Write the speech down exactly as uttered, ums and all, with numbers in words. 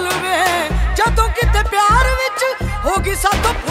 ਵੇ ਜਦੋਂ ਕਿਤੇ ਪਿਆਰ ਵਿੱਚ ਹੋ ਗਈ ਸਾਥੋਂ